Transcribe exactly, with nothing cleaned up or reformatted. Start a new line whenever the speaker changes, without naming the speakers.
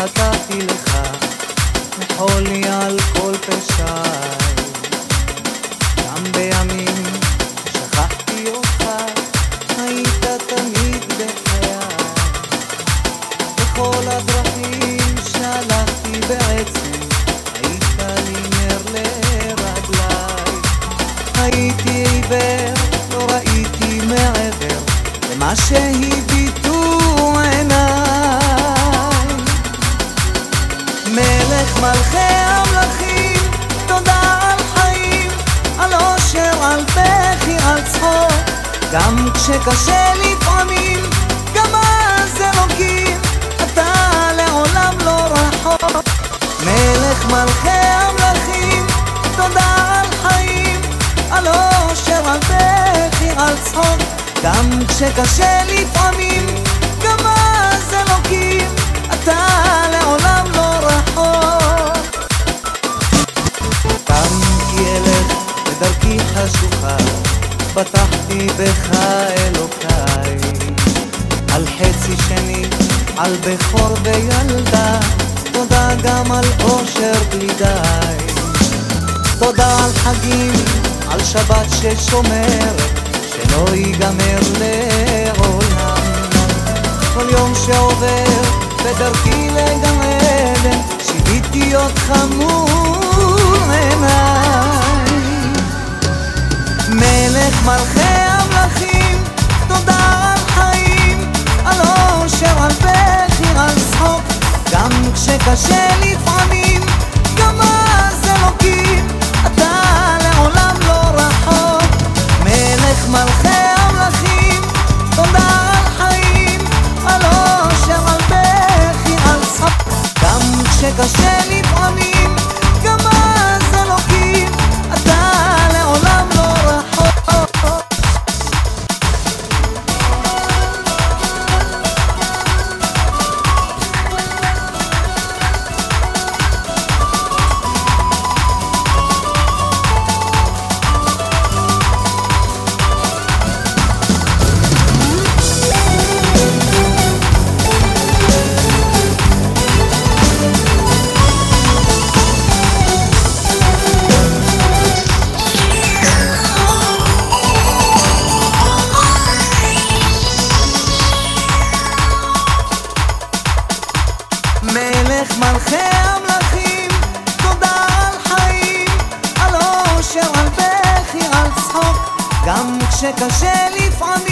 חטאתי לך, מחול לי על כל פשעי. גם בימים שכחתי אותך, היית תמיד בחיי. בכל הדרכים שהלכתי בעצם, היית לי נר לרגליי. הייתי עיוור, לא ראיתי מעבר למה שהביטו עיניי. מלך מלכי המלכים, תודה על חיים, על אושר, על בכי, על צחוק. גם כשקשה לפעמים, גם אז אלוקים, אתה לעולם לא רחוק. מלך מלכי המלכים, תודה על חיים, על אושר, על בכי, על צחוק. גם כשקשה לפעמים, גם אז אלוקים, אתה לעולם לא רחוק. גם כי אלך בדרכי חשוכה, בטחתי בך אלוקיי. על חצי שני, על בכור וילדה, תודה גם על אושר בלי די. תודה על חגים, על שבת ששומרת, שלא ייגמר לעולם. כל יום שעובר בדרכי לגן עדן, שיביתי אותך מול עיניי. מלך מלכי המלכים, תודה על חיים, על אושר, על בכי, על צחוק. גם כשקשה לפעמים, גם אז אלוקים, אתה לעולם לא רחוק. מלך מלכי המלכים, תודה על חיים, על אושר, על בכי, על צחוק. גם כשקשה לפעמים, גם אז אלוקים, אתה לעולם לא רחוק. מלך מלכי המלכים, תודה על חיים, על אושר, על בכי, על צחוק. גם כשקשה לפעמים,